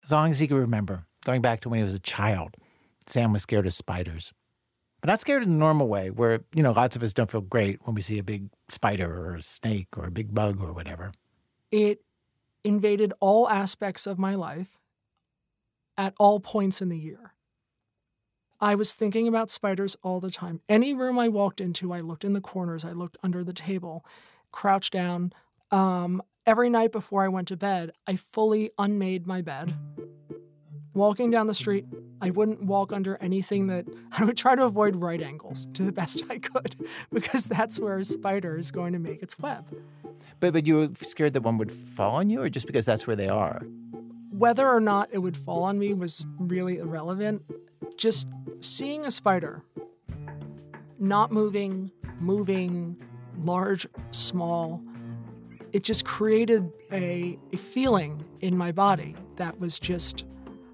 As long as he could remember, going back to when he was a child, Sam was scared of spiders. But not scared in the normal way, where, lots of us don't feel great when we see a big spider or a snake or a big bug or whatever. It invaded all aspects of my life at all points in the year. I was thinking about spiders all the time. Any room I walked into, I looked in the corners, I looked under the table, crouched down. Every night before I went to bed, I fully unmade my bed. Walking down the street, I wouldn't walk under anything I would try to avoid right angles to the best I could, because that's where a spider is going to make its web. But you were scared that one would fall on you, or just because that's where they are? Whether or not it would fall on me was really irrelevant. Just seeing a spider, not moving, large, small, it just created a feeling in my body that was just,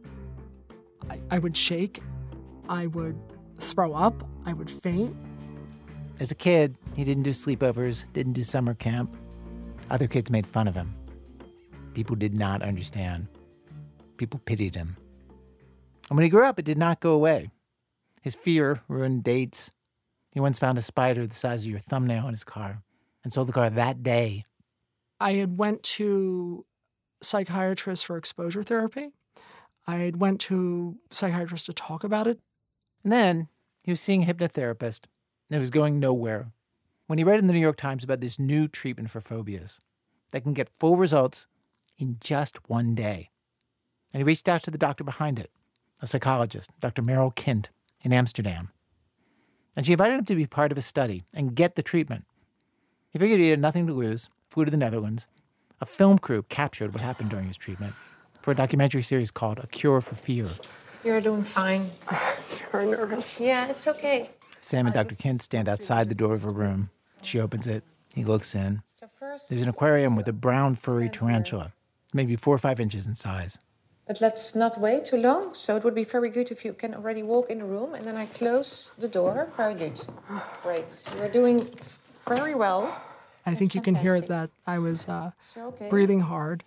I would shake, I would throw up, I would faint. As a kid, he didn't do sleepovers, didn't do summer camp. Other kids made fun of him. People did not understand. People pitied him. And when he grew up, it did not go away. His fear ruined dates. He once found a spider the size of your thumbnail in his car and sold the car that day. I had went to psychiatrists for exposure therapy. I had went to psychiatrists to talk about it. And then he was seeing a hypnotherapist, and it was going nowhere. When he read in the New York Times about this new treatment for phobias that can get full results in just one day. And he reached out to the doctor behind it, a psychologist, Dr. Meryl Kint in Amsterdam. And she invited him to be part of a study and get the treatment. He figured he had nothing to lose, flew to the Netherlands. A film crew captured what happened during his treatment for a documentary series called A Cure for Fear. You're doing fine. Very nervous. Yeah, it's okay. Sam and Dr. Kint stand outside the door of her room. She opens it. He looks in. There's an aquarium with a brown furry tarantula, maybe 4 or 5 inches in size. But let's not wait too long. So it would be very good if you can already walk in the room and then I close the door. Very good. Great. You're doing very well. I think you can hear that I was breathing hard.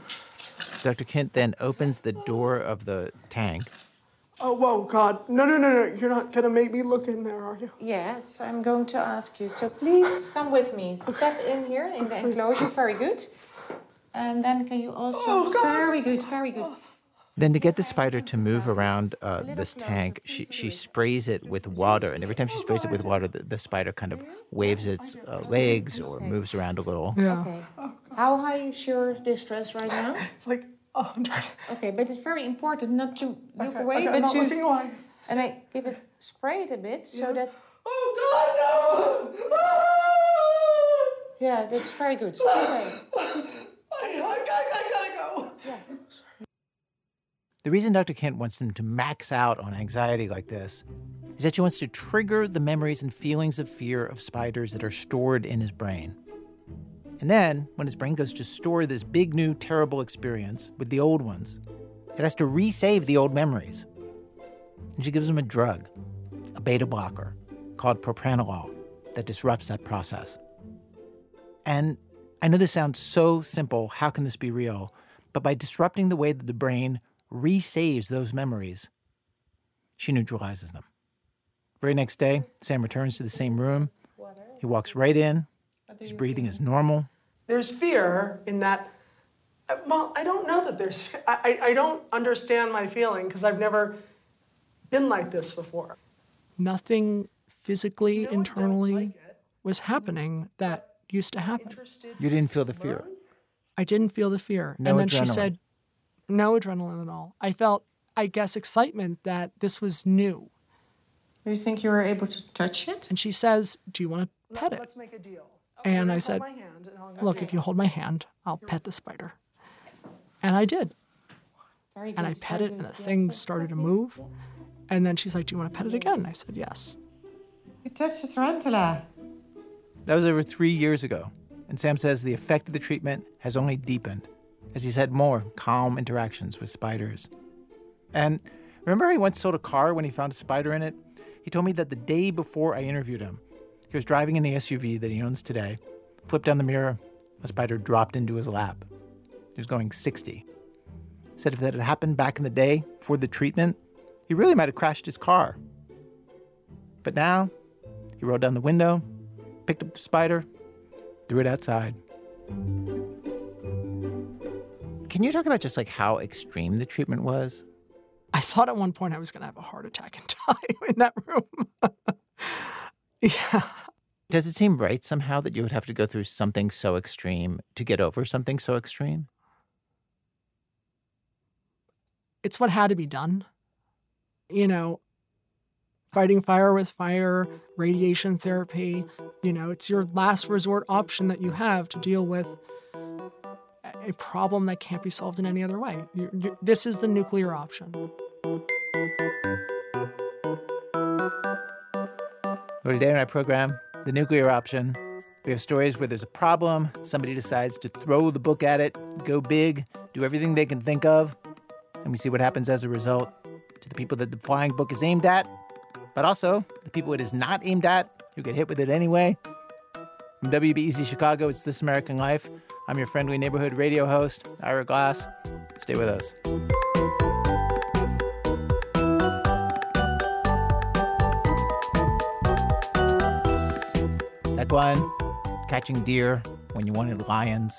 Dr. Kint then opens the door of the tank. Oh, whoa, God. No. You're not going to make me look in there, are you? Yes, I'm going to ask you. So please come with me. Step in here in the enclosure. Very good. And then can you also... Very good. Then to get the spider to move around this tank, she sprays it with water. And every time she sprays it with water, the spider kind of waves its legs or moves around a little. Yeah. Okay. How high is your distress right now? It's like 100. Okay, but it's very important not to look away, but but to... looking away. And I spray it a bit so that... Oh, God, no! Yeah, that's very good. Okay. I gotta go. Yeah. The reason Dr. Kint wants him to max out on anxiety like this is that she wants to trigger the memories and feelings of fear of spiders that are stored in his brain. And then, when his brain goes to store this big, new, terrible experience with the old ones, it has to resave the old memories. And she gives him a drug, a beta blocker, called propranolol, that disrupts that process. And I know this sounds so simple, how can this be real? But by disrupting the way that the brain resaves those memories, she neutralizes them. Very next day, Sam returns to the same room. He walks right in. His breathing is normal. There's fear in that. Well, I don't know that there's... I don't understand my feeling because I've never been like this before. Nothing physically, internally was happening that used to happen. You didn't feel the fear? I didn't feel the fear. No and then adrenaline. She said, no adrenaline at all. I felt, I guess, excitement that this was new. Do you think you were able to touch it? And she says, do you want to pet it? Let's make a deal. Okay, and I said, look, if you hold my hand, I'll pet the spider. And I did. Very good. And I pet it, and the thing started to move. And then she's like, do you want to pet it again? And I said, yes. You touched the tarantula. That was over 3 years ago. And Sam says the effect of the treatment has only deepened as he's had more calm interactions with spiders. And remember he once sold a car when he found a spider in it? He told me that the day before I interviewed him, he was driving in the SUV that he owns today, flipped down the mirror, a spider dropped into his lap. He was going 60. said if that had happened back in the day before the treatment, he really might have crashed his car. But now, he rolled down the window, picked up the spider, threw it outside. Can you talk about just like how extreme the treatment was? I thought at one point I was going to have a heart attack and die in that room. Yeah. Does it seem right somehow that you would have to go through something so extreme to get over something so extreme? It's what had to be done. You know, fighting fire with fire, radiation therapy, it's your last resort option that you have to deal with a problem that can't be solved in any other way. This is the nuclear option. Well, today on our program, the nuclear option. We have stories where there's a problem, somebody decides to throw the book at it, go big, do everything they can think of, and we see what happens as a result to the people that the flying book is aimed at, but also the people it is not aimed at, who get hit with it anyway. From WBEZ Chicago, it's This American Life. I'm your friendly neighborhood radio host, Ira Glass. Stay with us. That one, catching deer when you wanted lions.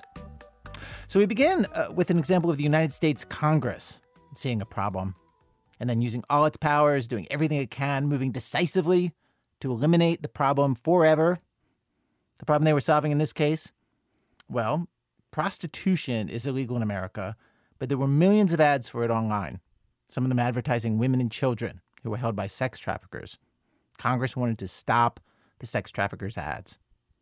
So we begin with an example of the United States Congress seeing a problem and then using all its powers, doing everything it can, moving decisively to eliminate the problem forever. The problem they were solving in this case? Well, prostitution is illegal in America, but there were millions of ads for it online, some of them advertising women and children who were held by sex traffickers. Congress wanted to stop the sex traffickers' ads.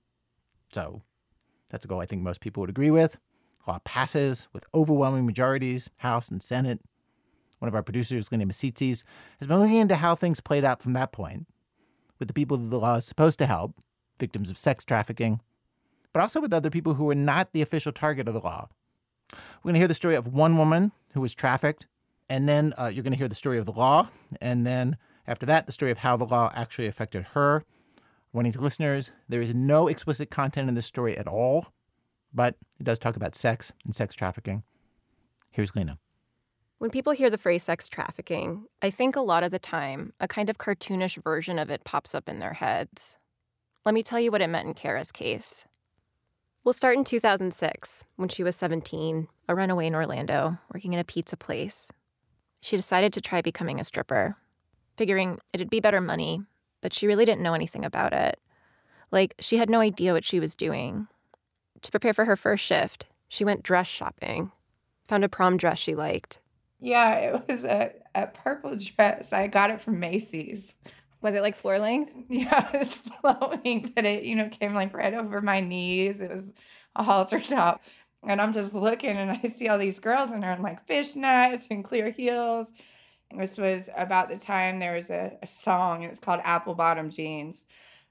So that's a goal I think most people would agree with. Law passes with overwhelming majorities, House and Senate. One of our producers, Linda Masitzis, has been looking into how things played out from that point with the people that the law is supposed to help, victims of sex trafficking, but also with other people who are not the official target of the law. We're going to hear the story of one woman who was trafficked, and then you're going to hear the story of the law, and then after that, the story of how the law actually affected her. Warning to listeners, there is no explicit content in this story at all, but it does talk about sex and sex trafficking. Here's Lena. When people hear the phrase sex trafficking, I think a lot of the time a kind of cartoonish version of it pops up in their heads. Let me tell you what it meant in Kara's case. We'll start in 2006, when she was 17, a runaway in Orlando, working in a pizza place. She decided to try becoming a stripper, figuring it'd be better money, but she really didn't know anything about it. Like, she had no idea what she was doing. To prepare for her first shift, she went dress shopping, found a prom dress she liked. Yeah, it was a purple dress. I got it from Macy's. Was it like floor length? Yeah, it was flowing, but it, came like right over my knees. It was a halter top. And I'm just looking and I see all these girls and they're in like fishnets and clear heels. And this was about the time there was a song. It was called Apple Bottom Jeans.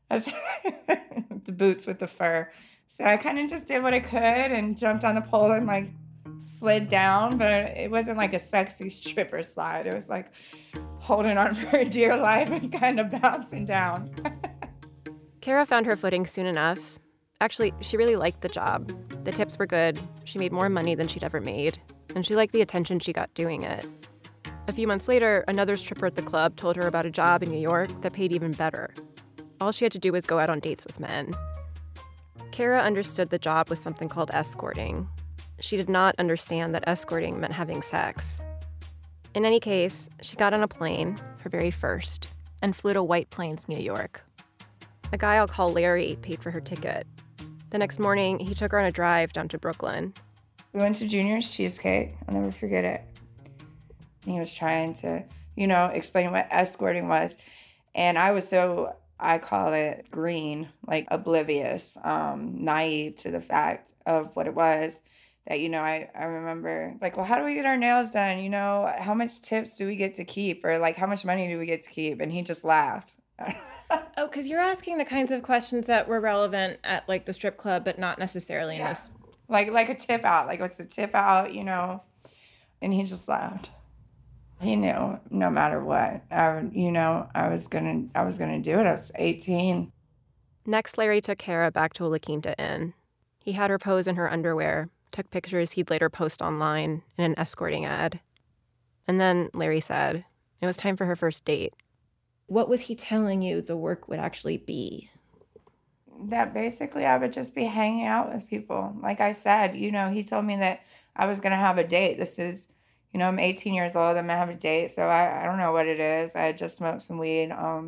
The boots with the fur. So I kind of just did what I could and jumped on the pole and like slid down, but it wasn't like a sexy stripper slide. It was like holding on for dear life and kind of bouncing down. Kara found her footing soon enough. Actually, she really liked the job. The tips were good. She made more money than she'd ever made. And she liked the attention she got doing it. A few months later, another stripper at the club told her about a job in New York that paid even better. All she had to do was go out on dates with men. Kara understood the job was something called escorting. She did not understand that escorting meant having sex. In any case, she got on a plane, her very first, and flew to White Plains, New York. A guy I'll call Larry paid for her ticket. The next morning, he took her on a drive down to Brooklyn. We went to Junior's Cheesecake. I'll never forget it. He was trying to, explain what escorting was. And I was so, I call it green, like oblivious, naive to the fact of what it was. That, I remember, like, well, how do we get our nails done? How much tips do we get to keep? Or, like, how much money do we get to keep? And he just laughed. Oh, because you're asking the kinds of questions that were relevant at, like, the strip club, but not necessarily in this. Like a tip out. Like, what's the tip out, And he just laughed. He knew no matter what, I was gonna do it. I was 18. Next, Larry took Kara back to a La Quinta Inn. He had her pose in her underwear, took pictures he'd later post online in an escorting ad. And then Larry said it was time for her first date. What was he telling you the work would actually be? That basically I would just be hanging out with people. Like I said, he told me that I was going to have a date. This is, I'm 18 years old. I'm going to have a date. So I don't know what it is. I had just smoked some weed.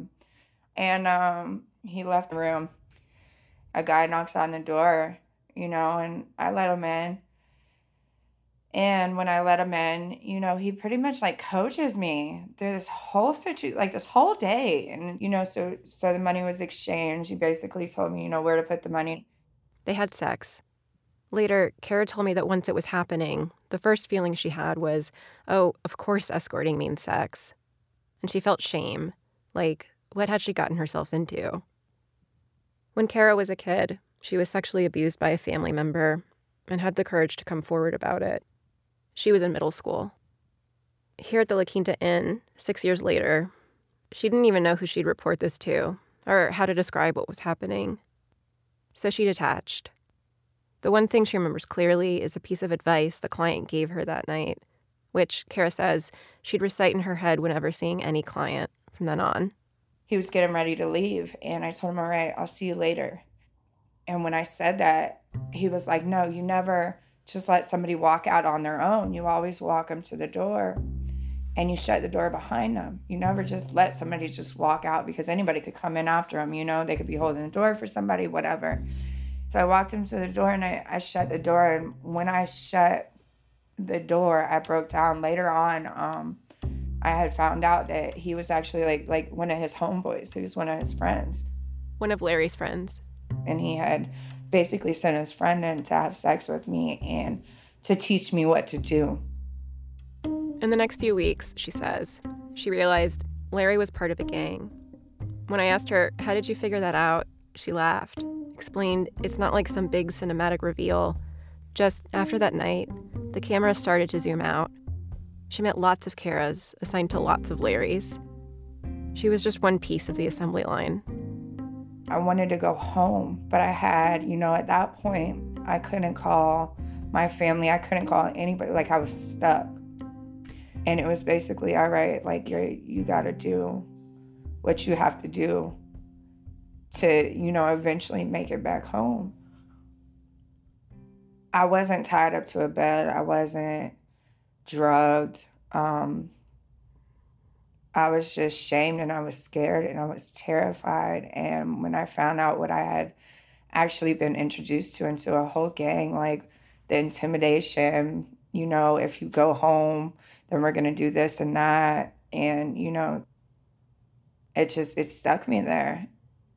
And he left the room. A guy knocks on the door, and I let him in. And when I let him in, he pretty much like coaches me through this whole situation, like this whole day. And, so the money was exchanged. He basically told me, where to put the money. They had sex. Later, Kara told me that once it was happening, the first feeling she had was, oh, of course escorting means sex. And she felt shame. Like, what had she gotten herself into? When Kara was a kid, she was sexually abused by a family member and had the courage to come forward about it. She was in middle school. Here at the La Quinta Inn, 6 years later, she didn't even know who she'd report this to or how to describe what was happening. So she detached. The one thing she remembers clearly is a piece of advice the client gave her that night, which, Kara says, she'd recite in her head whenever seeing any client from then on. He was getting ready to leave, and I told him, all right, I'll see you later. And when I said that, he was like, no, you never just let somebody walk out on their own. You always walk them to the door, and you shut the door behind them. You never just let somebody just walk out because anybody could come in after them, They could be holding the door for somebody, whatever. So I walked him to the door, and I shut the door. And when I shut the door, I broke down. Later on, I had found out that he was actually like one of his homeboys. He was one of his friends. One of Larry's friends. And he had basically sent his friend in to have sex with me and to teach me what to do. In the next few weeks, she says, she realized Larry was part of a gang. When I asked her, how did you figure that out? She laughed, explained it's not like some big cinematic reveal. Just after that night, the camera started to zoom out. She met lots of Karas, assigned to lots of Larrys. She was just one piece of the assembly line. I wanted to go home, but I had, at that point, I couldn't call my family. I couldn't call anybody. Like, I was stuck. And it was basically, all right, like, you got to do what you have to do to, eventually make it back home. I wasn't tied up to a bed. I wasn't drugged. I was just shamed, and I was scared, and I was terrified. And when I found out what I had actually been introduced to into a whole gang, like the intimidation, if you go home, then we're going to do this and that. And, it stuck me there.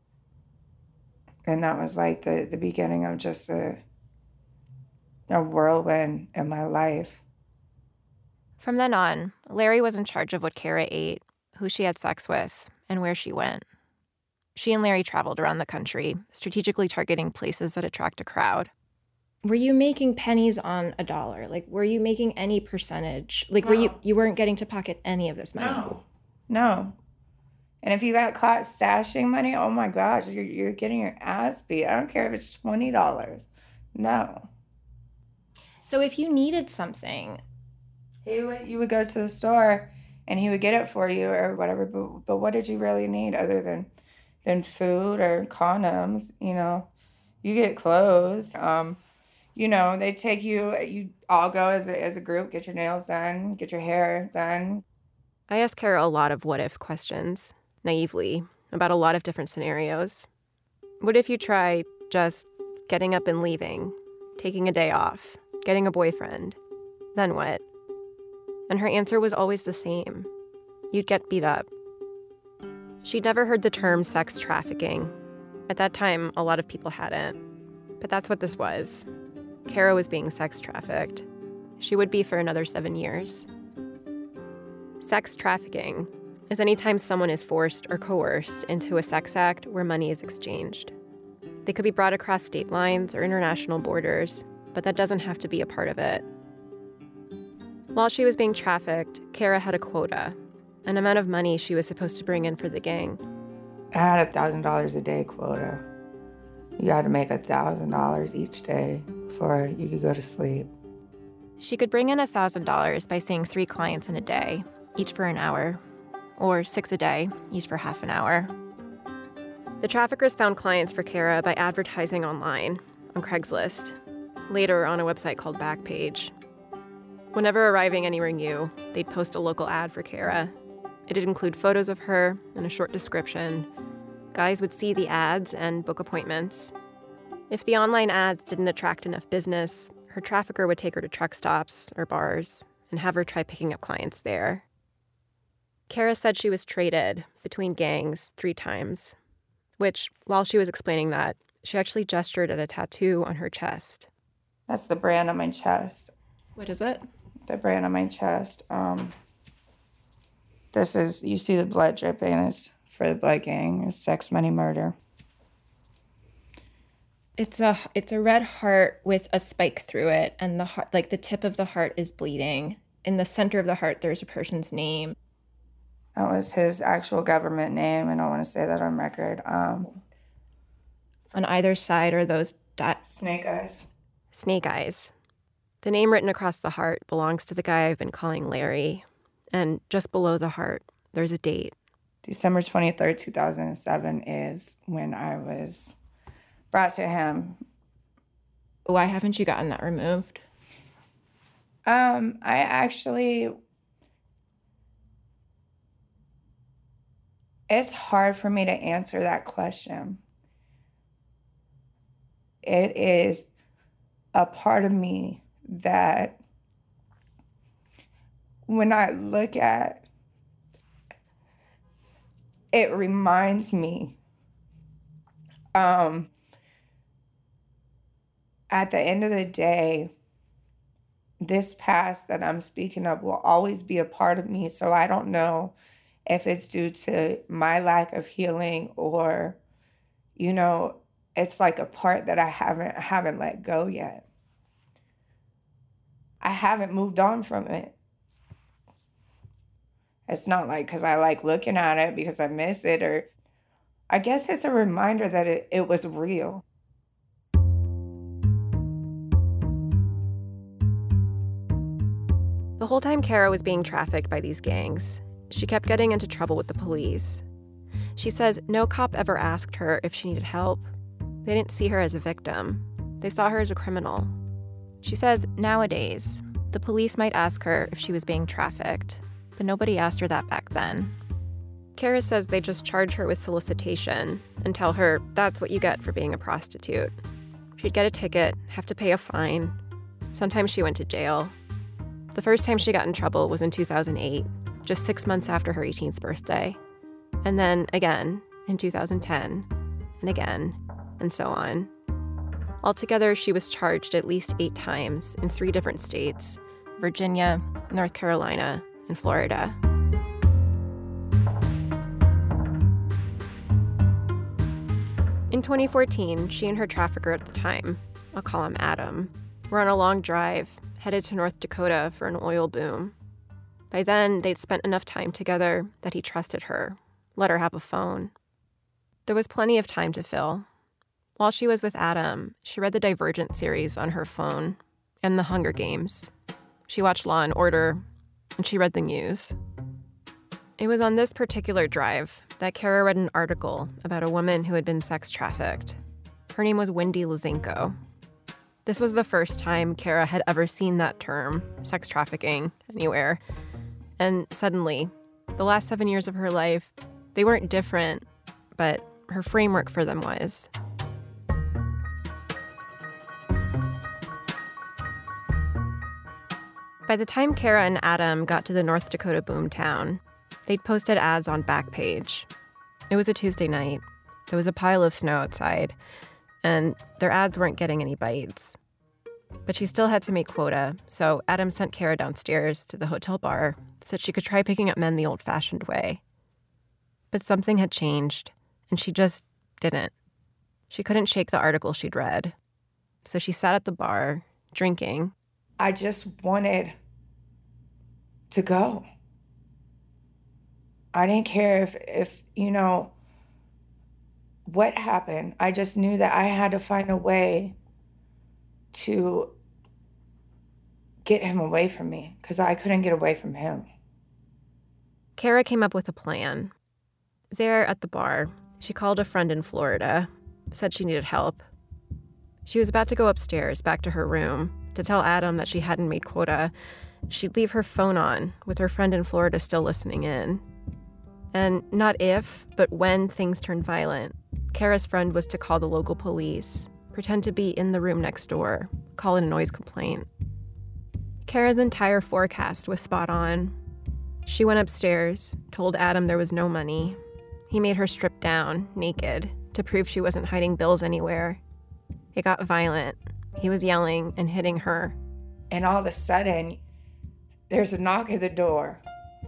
And that was like the beginning of just a whirlwind in my life. From then on, Larry was in charge of what Kara ate, who she had sex with, and where she went. She and Larry traveled around the country, strategically targeting places that attract a crowd. Were you making pennies on a dollar? Like, were you making any percentage? Like, No. you weren't getting to pocket any of this money? No. And if you got caught stashing money, oh my gosh, you're getting your ass beat. I don't care if it's $20. No. So if you needed something, You would go to the store and he would get it for you or whatever, but what did you really need other than food or condoms? You get clothes. They take you all go as a group, get your nails done, get your hair done. I asked Kara a lot of what-if questions, naively, about a lot of different scenarios. What if you try just getting up and leaving, taking a day off, getting a boyfriend? Then what? And her answer was always the same. You'd get beat up. She'd never heard the term sex trafficking. At that time, a lot of people hadn't. But that's what this was. Kara was being sex trafficked. She would be for another 7 years. Sex trafficking is any time someone is forced or coerced into a sex act where money is exchanged. They could be brought across state lines or international borders, but that doesn't have to be a part of it. While she was being trafficked, Kara had a quota, an amount of money she was supposed to bring in for the gang. I had $1,000 a day quota. You had to make $1,000 each day. before you could go to sleep. She could bring in $1,000 by seeing 3 clients in a day, each for an hour, or 6 a day, each for half an hour. The traffickers found clients for Kara by advertising online, on Craigslist, later on a website called Backpage. Whenever arriving anywhere new, they'd post a local ad for Kara. It'd include photos of her and a short description. Guys would see the ads and book appointments. If the online ads didn't attract enough business, her trafficker would take her to truck stops or bars and have her try picking up clients there. Kara said she was traded between gangs 3 times, which, while she was explaining that, she actually gestured at a tattoo on her chest. That's the brand on my chest. What is it? The brand on my chest. This is, you see the blood dripping, it's for the blood gang. It's sex, money, murder. It's a red heart with a spike through it, and the heart, like the tip of the heart is bleeding. In the center of the heart, there's a person's name. That was his actual government name, and I want to say that on record. On either side are those Snake Eyes. Snake Eyes. The name written across the heart belongs to the guy I've been calling Larry. And just below the heart, there's a date. December 23rd, 2007 is when I was brought to him. Why haven't you gotten that removed? It's hard for me to answer that question. It is a part of me that when I look at it, reminds me at the end of the day, this past that I'm speaking of will always be a part of me. So I don't know if it's due to my lack of healing or, you know, it's like a part that I haven't let go yet. I haven't moved on from it. It's not like because I like looking at it because I miss it, or I guess it's a reminder that it was real. The whole time Kara was being trafficked by these gangs, she kept getting into trouble with the police. She says no cop ever asked her if she needed help. They didn't see her as a victim. They saw her as a criminal. She says nowadays, the police might ask her if she was being trafficked, but nobody asked her that back then. Kara says they just charge her with solicitation and tell her that's what you get for being a prostitute. She'd get a ticket, have to pay a fine. Sometimes she went to jail. The first time she got in trouble was in 2008, just 6 months after her 18th birthday. And then again in 2010, and again, and so on. Altogether, she was charged at least 8 times in 3 different states: Virginia, North Carolina, and Florida. In 2014, she and her trafficker at the time, I'll call him Adam, were on a long drive, headed to North Dakota for an oil boom. By then, they'd spent enough time together that he trusted her, let her have a phone. There was plenty of time to fill. While she was with Adam, she read the Divergent series on her phone and The Hunger Games. She watched Law & Order, and she read the news. It was on this particular drive that Kara read an article about a woman who had been sex trafficked. Her name was Wendy Lizinko. This was the first time Kara had ever seen that term, sex trafficking, anywhere. And suddenly, the last 7 years of her life, they weren't different, but her framework for them was. By the time Kara and Adam got to the North Dakota boomtown, they'd posted ads on Backpage. It was a Tuesday night. There was a pile of snow outside, and their ads weren't getting any bites. But she still had to make quota, so Adam sent Kara downstairs to the hotel bar so she could try picking up men the old-fashioned way. But something had changed, and she just didn't. She couldn't shake the article she'd read. So she sat at the bar, drinking. I just wanted to go. I didn't care if you know, what happened. I just knew that I had to find a way to get him away from me because I couldn't get away from him. Kara came up with a plan. There at the bar, she called a friend in Florida, said she needed help. She was about to go upstairs back to her room to tell Adam that she hadn't made quota. She'd leave her phone on with her friend in Florida still listening in. And not if, but when things turned violent, Kara's friend was to call the local police, pretend to be in the room next door, call in a noise complaint. Kara's entire forecast was spot on. She went upstairs, told Adam there was no money. He made her strip down, naked, to prove she wasn't hiding bills anywhere. It got violent. He was yelling and hitting her. And all of a sudden, there's a knock at the door.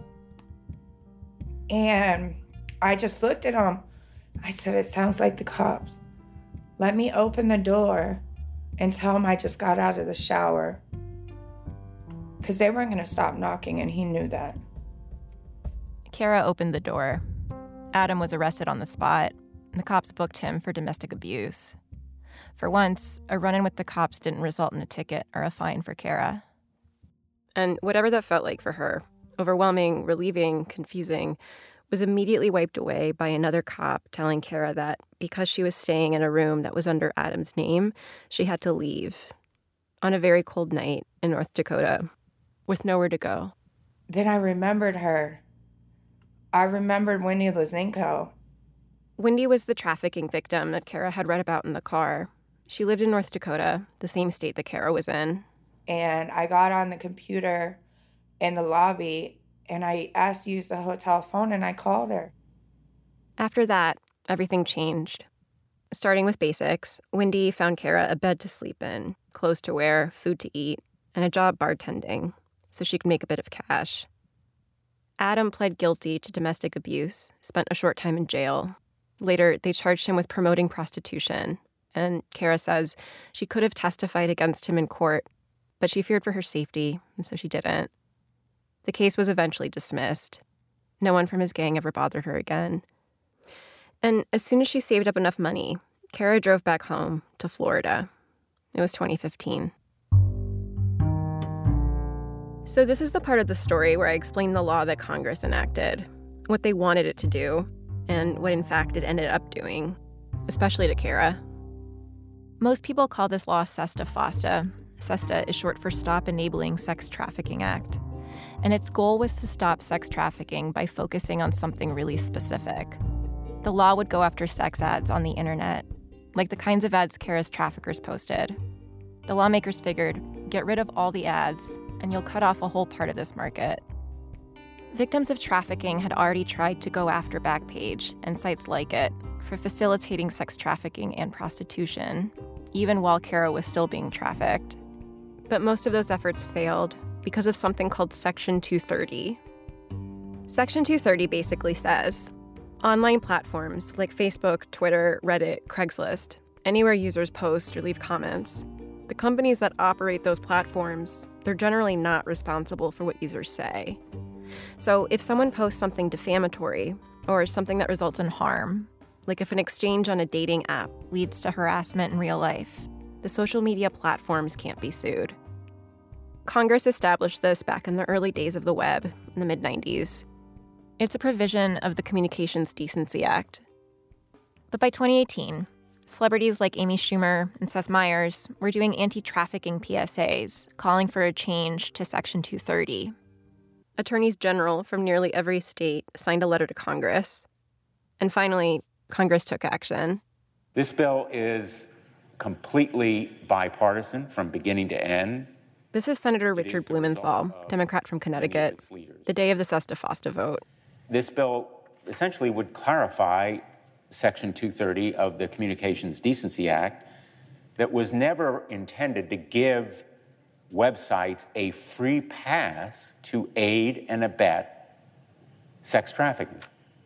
And I just looked at him. I said, it sounds like the cops. Let me open the door and tell him I just got out of the shower. Because they weren't going to stop knocking, and he knew that. Kara opened the door. Adam was arrested on the spot, and the cops booked him for domestic abuse. For once, a run-in with the cops didn't result in a ticket or a fine for Kara. And whatever that felt like for her, overwhelming, relieving, confusing, was immediately wiped away by another cop telling Kara that because she was staying in a room that was under Adam's name, she had to leave on a very cold night in North Dakota with nowhere to go. Then I remembered her. I remembered Wendy Lazinko. Wendy was the trafficking victim that Kara had read about in the car. She lived in North Dakota, the same state that Kara was in. And I got on the computer in the lobby, and I asked to use the hotel phone, and I called her. After that, everything changed. Starting with basics, Wendy found Kara a bed to sleep in, clothes to wear, food to eat, and a job bartending, so she could make a bit of cash. Adam pled guilty to domestic abuse, spent a short time in jail. Later, they charged him with promoting prostitution, and Kara says she could have testified against him in court, but she feared for her safety, and so she didn't. The case was eventually dismissed. No one from his gang ever bothered her again. And as soon as she saved up enough money, Kara drove back home to Florida. It was 2015. So this is the part of the story where I explain the law that Congress enacted, what they wanted it to do, and what in fact it ended up doing, especially to Kara. Most people call this law SESTA-FOSTA. SESTA is short for Stop Enabling Sex Trafficking Act. And its goal was to stop sex trafficking by focusing on something really specific. The law would go after sex ads on the internet, like the kinds of ads Kara's traffickers posted. The lawmakers figured, get rid of all the ads, and you'll cut off a whole part of this market. Victims of trafficking had already tried to go after Backpage and sites like it for facilitating sex trafficking and prostitution, even while Kara was still being trafficked. But most of those efforts failed because of something called Section 230. Section 230 basically says, online platforms like Facebook, Twitter, Reddit, Craigslist, anywhere users post or leave comments, the companies that operate those platforms, they're generally not responsible for what users say. So if someone posts something defamatory or something that results in harm, like if an exchange on a dating app leads to harassment in real life, the social media platforms can't be sued. Congress established this back in the early days of the web, in the mid-90s. It's a provision of the Communications Decency Act. But by 2018, celebrities like Amy Schumer and Seth Meyers were doing anti-trafficking PSAs, calling for a change to Section 230. Attorneys general from nearly every state signed a letter to Congress. And finally, Congress took action. This bill is completely bipartisan from beginning to end. This is Senator Richard Blumenthal, Democrat from Connecticut, the day of the SESTA-FOSTA vote. This bill essentially would clarify Section 230 of the Communications Decency Act that was never intended to give websites a free pass to aid and abet sex trafficking.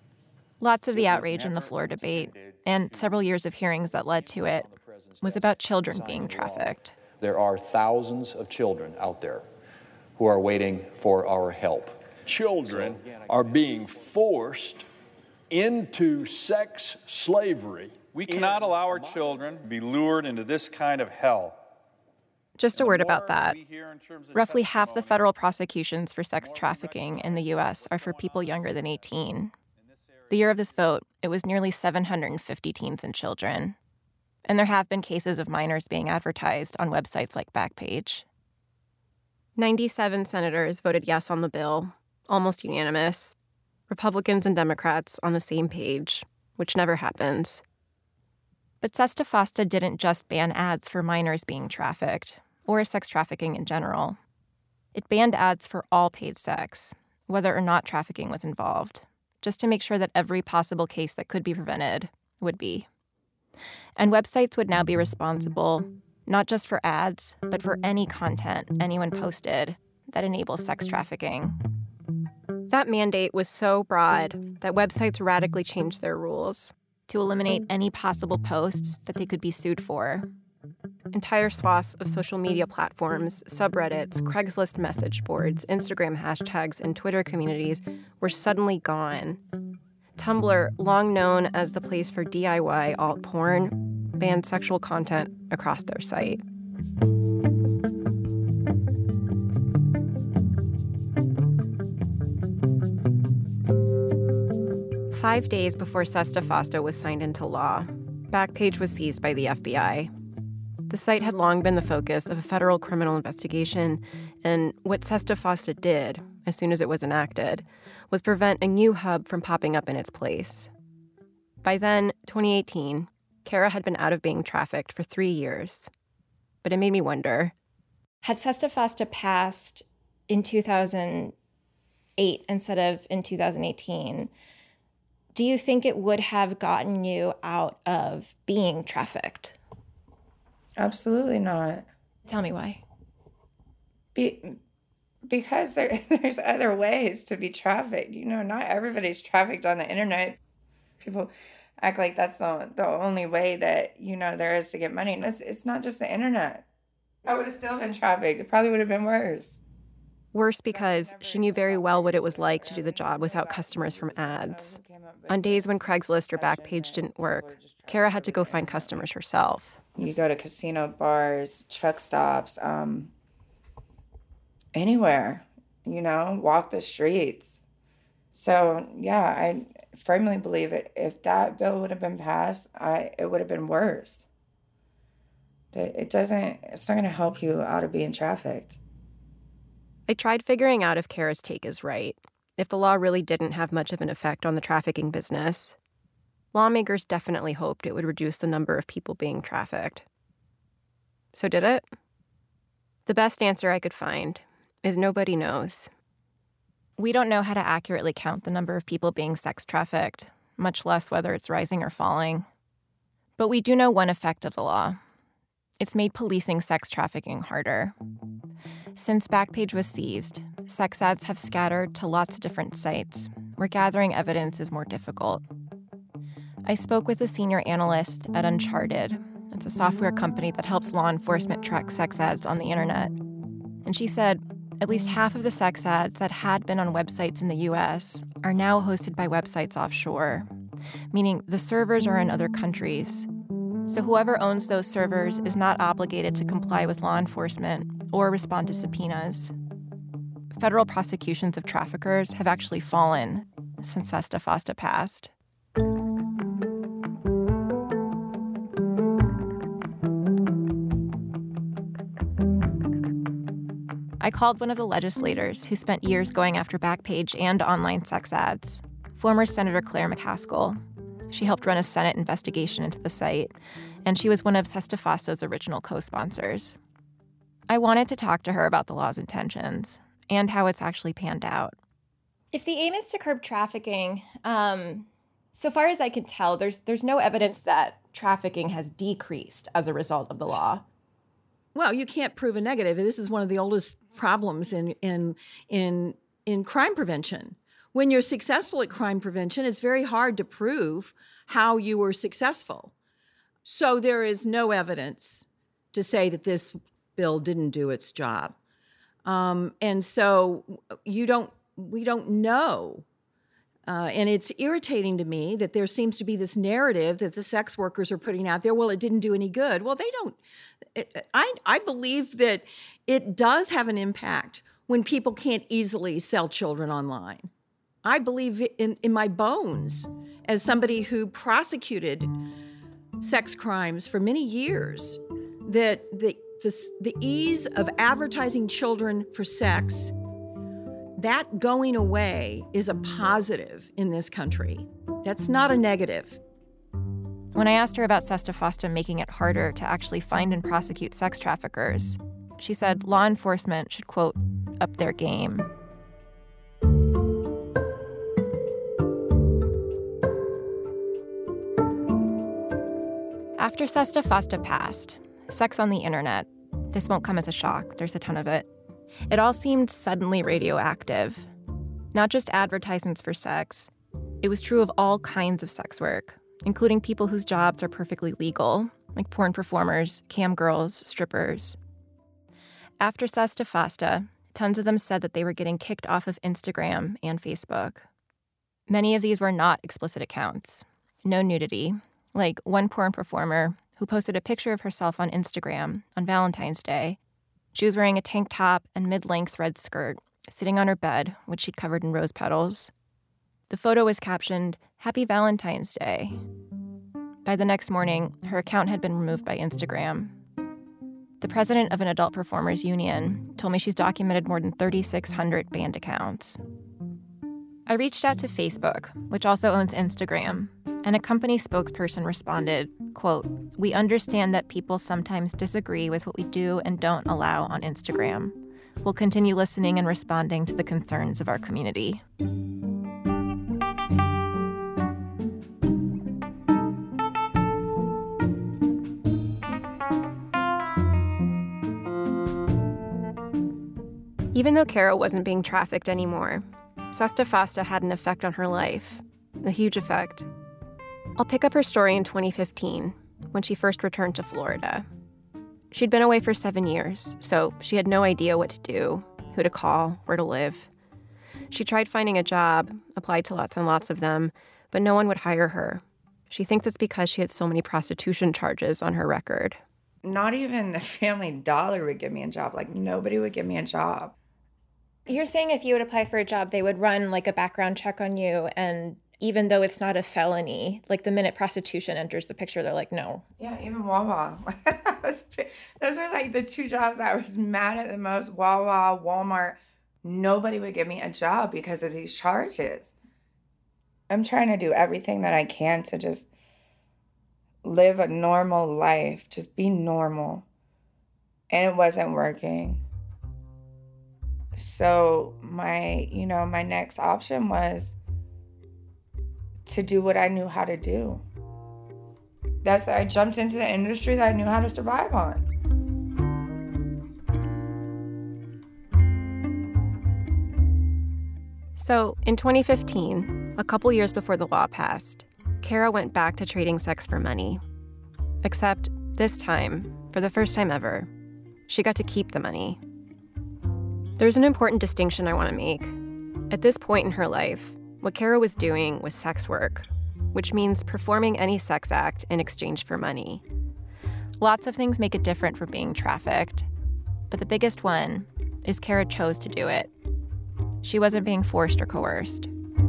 Lots of the outrage in the floor debate, and several years of hearings that led to it, was about children being trafficked. There are thousands of children out there who are waiting for our help. Children are being forced into sex slavery. We cannot allow our children to be lured into this kind of hell. Just a word about that. Roughly half the federal prosecutions for sex trafficking in the U.S. are for people younger than 18. The year of this vote, it was nearly 750 teens and children. And there have been cases of minors being advertised on websites like Backpage. 97 senators voted yes on the bill, almost unanimous. Republicans and Democrats on the same page, which never happens. But Sesta Fosta didn't just ban ads for minors being trafficked, or sex trafficking in general. It banned ads for all paid sex, whether or not trafficking was involved, just to make sure that every possible case that could be prevented would be. And websites would now be responsible, not just for ads, but for any content anyone posted that enables sex trafficking. That mandate was so broad that websites radically changed their rules to eliminate any possible posts that they could be sued for. Entire swaths of social media platforms, subreddits, Craigslist message boards, Instagram hashtags, and Twitter communities were suddenly gone. Tumblr, long known as the place for DIY alt porn, banned sexual content across their site. Five days before Sesta Fosta was signed into law, Backpage was seized by the FBI. The site had long been the focus of a federal criminal investigation, and what Sesta Fosta did, as soon as it was enacted, was prevent a new hub from popping up in its place. By then, 2018, Kara had been out of being trafficked for 3 years. But it made me wonder, Had Sesta Fosta passed in 2008 instead of in 2018, do you think it would have gotten you out of being trafficked? Absolutely not. Tell me why. Because there's other ways to be trafficked. You know, not everybody's trafficked on the internet. People act like that's the only way that, you know, there is to get money. It's not just the internet. I would have still been trafficked. It probably would have been worse. Worse because she knew very well what it was like to do the job without customers from ads. On days when Craigslist or Backpage didn't work, Kara had to go find customers herself. You go to casino bars, truck stops, anywhere, you know, walk the streets. So, yeah, I firmly believe if that bill would have been passed, it would have been worse. It's not going to help you out of being trafficked. I tried figuring out if Kara's take is right, if the law really didn't have much of an effect on the trafficking business. Lawmakers definitely hoped it would reduce the number of people being trafficked. So did it? The best answer I could find is nobody knows. We don't know how to accurately count the number of people being sex trafficked, much less whether it's rising or falling. But we do know one effect of the law. It's made policing sex trafficking harder. Since Backpage was seized, sex ads have scattered to lots of different sites, where gathering evidence is more difficult. I spoke with a senior analyst at Uncharted. It's a software company that helps law enforcement track sex ads on the internet. And she said at least half of the sex ads that had been on websites in the U.S. are now hosted by websites offshore, meaning the servers are in other countries. So whoever owns those servers is not obligated to comply with law enforcement or respond to subpoenas. Federal prosecutions of traffickers have actually fallen since Sesta Fosta passed. I called one of the legislators who spent years going after Backpage and online sex ads, former Senator Claire McCaskill. She helped run a Senate investigation into the site, and she was one of Sesta Fosta's original co-sponsors. I wanted to talk to her about the law's intentions and how it's actually panned out. If the aim is to curb trafficking, so far as I can tell, there's no evidence that trafficking has decreased as a result of the law. Well, you can't prove a negative. This is one of the oldest problems in crime prevention. When you're successful at crime prevention, it's very hard to prove how you were successful. So there is no evidence to say that this bill didn't do its job. And so we don't know And it's irritating to me that there seems to be this narrative that the sex workers are putting out there, well, it didn't do any good. Well, they don't. I believe that it does have an impact when people can't easily sell children online. I believe in my bones, as somebody who prosecuted sex crimes for many years, that the ease of advertising children for sex, that going away is a positive in this country. That's not a negative. When I asked her about SESTA FOSTA making it harder to actually find and prosecute sex traffickers, she said law enforcement should, quote, up their game. After SESTA FOSTA passed, sex on the internet, this won't come as a shock, there's a ton of it, it all seemed suddenly radioactive. Not just advertisements for sex. It was true of all kinds of sex work, including people whose jobs are perfectly legal, like porn performers, cam girls, strippers. After SESTA FOSTA, tons of them said that they were getting kicked off of Instagram and Facebook. Many of these were not explicit accounts. No nudity, like one porn performer who posted a picture of herself on Instagram on Valentine's Day. She was wearing a tank top and mid-length red skirt, sitting on her bed, which she'd covered in rose petals. The photo was captioned, "Happy Valentine's Day." By the next morning, her account had been removed by Instagram. The president of an adult performers union told me she's documented more than 3,600 banned accounts. I reached out to Facebook, which also owns Instagram, and a company spokesperson responded, quote, "We understand that people sometimes disagree with what we do and don't allow on Instagram. We'll continue listening and responding to the concerns of our community." Even though Kara wasn't being trafficked anymore, SESTA FOSTA had an effect on her life, a huge effect. I'll pick up her story in 2015, when she first returned to Florida. She'd been away for 7 years, so she had no idea what to do, who to call, where to live. She tried finding a job, applied to lots and lots of them, but no one would hire her. She thinks it's because she had so many prostitution charges on her record. Not even the Family Dollar would give me a job. Like, nobody would give me a job. You're saying if you would apply for a job, they would run like a background check on you, and even though it's not a felony, like the minute prostitution enters the picture, they're like, no. Yeah, even Wawa. Those are like the two jobs I was mad at the most. Wawa, Walmart. Nobody would give me a job because of these charges. I'm trying to do everything that I can to just live a normal life, just be normal. And it wasn't working. So my next option was to do what I knew how to do. I jumped into the industry that I knew how to survive on. So in 2015, a couple years before the law passed, Kara went back to trading sex for money. Except this time, for the first time ever, she got to keep the money. There's an important distinction I want to make. At this point in her life, what Kara was doing was sex work, which means performing any sex act in exchange for money. Lots of things make it different from being trafficked, but the biggest one is Kara chose to do it. She wasn't being forced or coerced.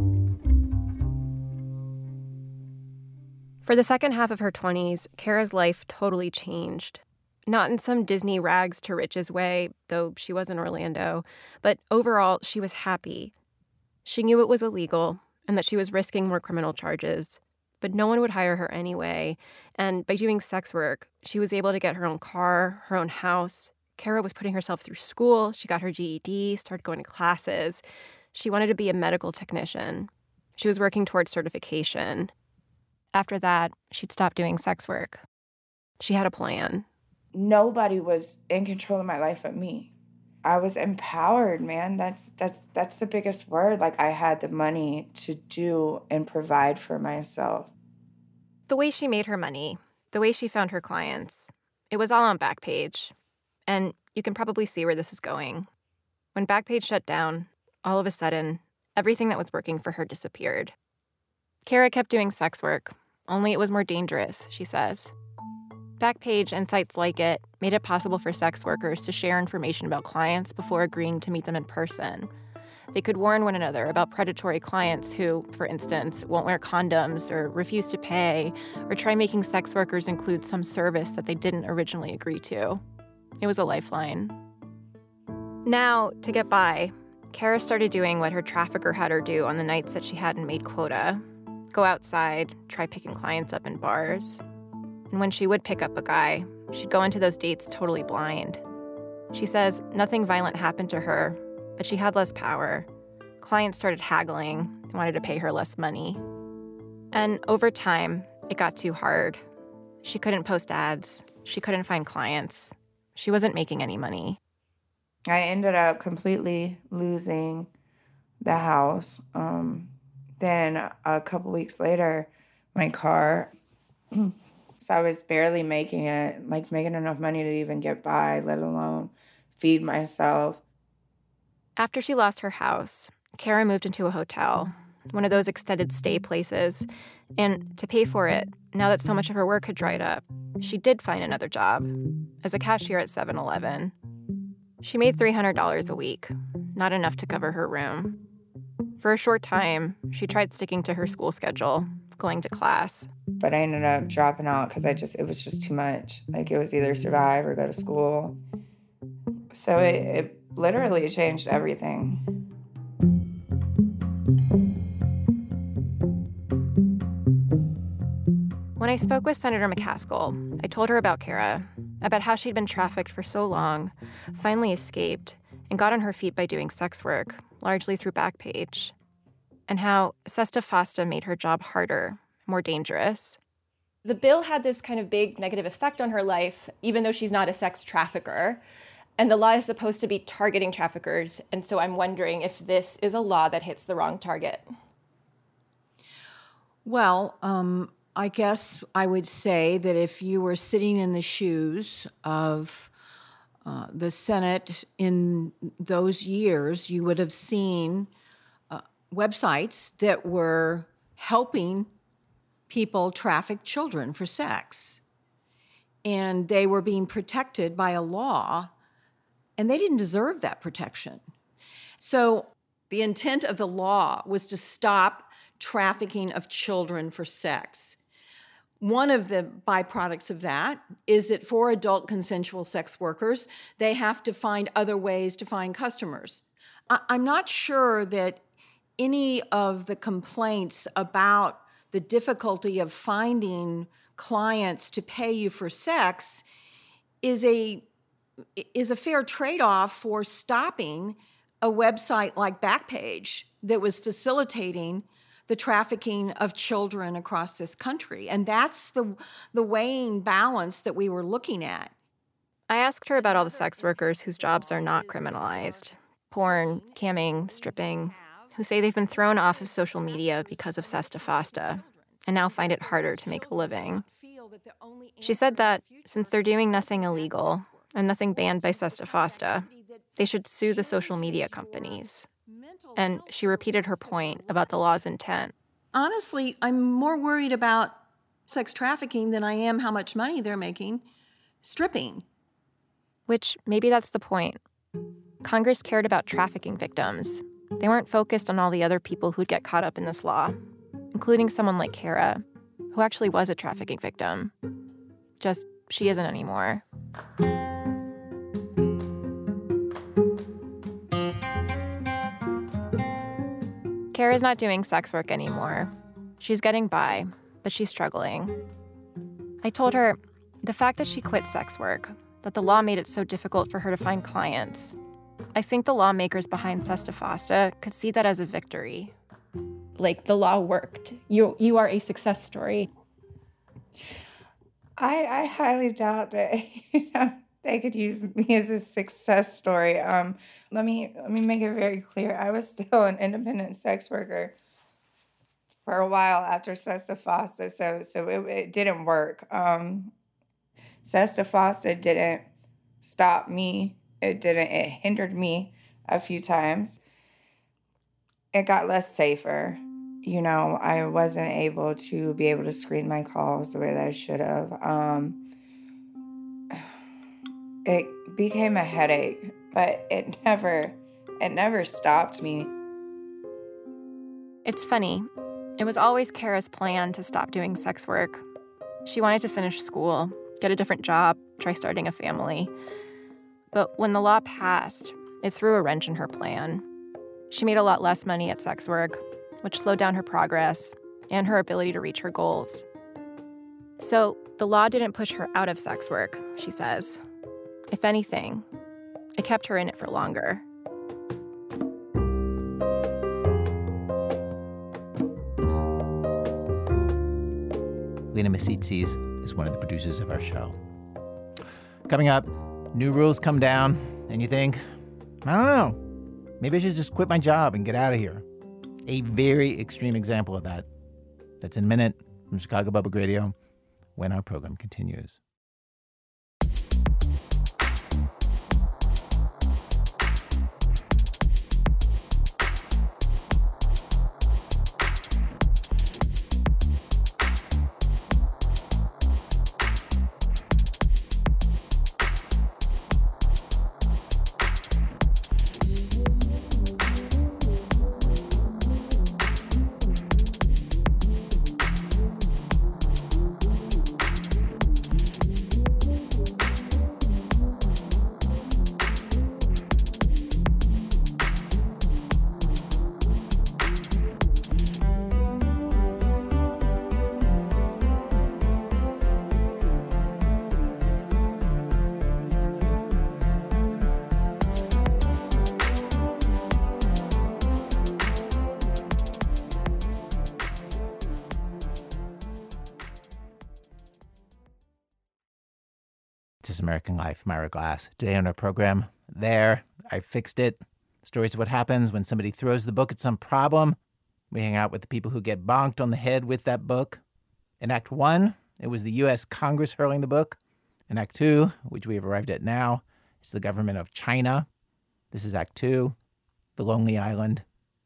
For the second half of her 20s, Kara's life totally changed. Not in some Disney rags to riches way, though she was in Orlando, but overall, she was happy. She knew it was illegal and that she was risking more criminal charges, but no one would hire her anyway. And by doing sex work, she was able to get her own car, her own house. Kara was putting herself through school. She got her GED, started going to classes. She wanted to be a medical technician. She was working towards certification. After that, she'd stop doing sex work. She had a plan. Nobody was in control of my life but me. I was empowered, man. That's the biggest word. Like, I had the money to do and provide for myself. The way she made her money, the way she found her clients, it was all on Backpage. And you can probably see where this is going. When Backpage shut down, all of a sudden, everything that was working for her disappeared. Kara kept doing sex work, only it was more dangerous, she says. Backpage and sites like it made it possible for sex workers to share information about clients before agreeing to meet them in person. They could warn one another about predatory clients who, for instance, won't wear condoms or refuse to pay or try making sex workers include some service that they didn't originally agree to. It was a lifeline. Now, to get by, Kara started doing what her trafficker had her do on the nights that she hadn't made quota. Go outside, try picking clients up in bars. And when she would pick up a guy, she'd go into those dates totally blind. She says nothing violent happened to her, but she had less power. Clients started haggling and wanted to pay her less money. And over time, it got too hard. She couldn't post ads. She couldn't find clients. She wasn't making any money. I ended up completely losing the house. Then a couple weeks later, my car. So I was barely making it, like making enough money to even get by, let alone feed myself. After she lost her house, Kara moved into a hotel, one of those extended stay places. And to pay for it, now that so much of her work had dried up, she did find another job as a cashier at 7-Eleven. She made $300 a week, not enough to cover her room. For a short time, she tried sticking to her school schedule, going to class. But I ended up dropping out because it was just too much. Like, it was either survive or go to school. So it literally changed everything. When I spoke with Senator McCaskill, I told her about Kara, about how she'd been trafficked for so long, finally escaped, and got on her feet by doing sex work, largely through Backpage, and how Sesta Fosta made her job harder, more dangerous. The bill had this kind of big negative effect on her life, even though she's not a sex trafficker. And the law is supposed to be targeting traffickers. And so I'm wondering if this is a law that hits the wrong target. Well, I guess I would say that if you were sitting in the shoes of the Senate in those years, you would have seen websites that were helping people traffic children for sex. And they were being protected by a law, and they didn't deserve that protection. So the intent of the law was to stop trafficking of children for sex. One of the byproducts of that is that for adult consensual sex workers, they have to find other ways to find customers. I'm not sure that any of the complaints about the difficulty of finding clients to pay you for sex is a fair trade-off for stopping a website like Backpage that was facilitating the trafficking of children across this country. And that's the weighing balance that we were looking at. I asked her about all the sex workers whose jobs are not criminalized. Porn, camming, stripping, who say they've been thrown off of social media because of Sesta Fosta and now find it harder to make a living. She said that since they're doing nothing illegal and nothing banned by Sesta Fosta, they should sue the social media companies. And she repeated her point about the law's intent. Honestly, I'm more worried about sex trafficking than I am how much money they're making stripping. Which maybe that's the point. Congress cared about trafficking victims. They weren't focused on all the other people who'd get caught up in this law, including someone like Kara, who actually was a trafficking victim. Just, she isn't anymore. Kara's not doing sex work anymore. She's getting by, but she's struggling. I told her the fact that she quit sex work, that the law made it so difficult for her to find clients, I think the lawmakers behind Sesta Fosta could see that as a victory. Like, the law worked. You are a success story. I highly doubt that they could use me as a success story. Let me make it very clear. I was still an independent sex worker for a while after Sesta Fosta, so it didn't work. Sesta Fosta didn't stop me. It hindered me a few times. it got less safer. You know, I wasn't able to screen my calls the way that I should have. It became a headache, but it never stopped me. It's funny. It was always Kara's plan to stop doing sex work. She wanted to finish school, get a different job, try starting a family. But when the law passed, it threw a wrench in her plan. She made a lot less money at sex work, which slowed down her progress and her ability to reach her goals. So the law didn't push her out of sex work, she says. If anything, it kept her in it for longer. Lena Misitzis is one of the producers of our show. Coming up, new rules come down, and you think, I don't know, maybe I should just quit my job and get out of here. A very extreme example of that. That's in a minute from Chicago Public Radio when our program continues. This is American Life, Myra Glass. Today on our program, There, I Fixed It. Stories of what happens when somebody throws the book at some problem. We hang out with the people who get bonked on the head with that book. In Act 1, it was the U.S. Congress hurling the book. In Act 2, which we have arrived at now, it's the government of China. This is Act 2, the Lonely Island.